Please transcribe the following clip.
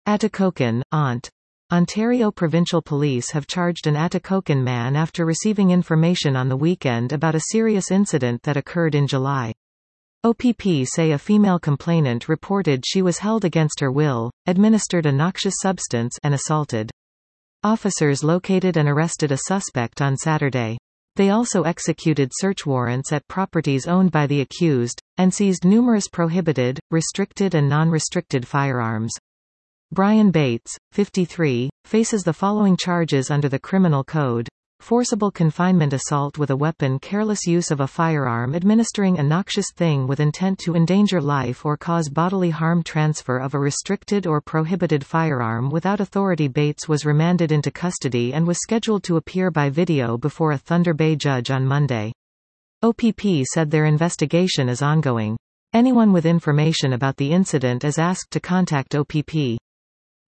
Atikokan, Ont. Ontario Provincial Police have charged an Atikokan man after receiving information on the weekend about a serious incident that occurred in July. OPP say a female complainant reported she was held against her will, administered a noxious substance, and assaulted. Officers located and arrested a suspect on Saturday. They also executed search warrants at properties owned by the accused, and seized numerous prohibited, restricted and non-restricted firearms. Brian Bates, 53, faces the following charges under the Criminal Code: forcible confinement, assault with a weapon, careless use of a firearm, administering a noxious thing with intent to endanger life or cause bodily harm, transfer of a restricted or prohibited firearm without authority. Bates was remanded into custody and was scheduled to appear by video before a Thunder Bay judge on Monday. OPP said their investigation is ongoing. Anyone with information about the incident is asked to contact OPP.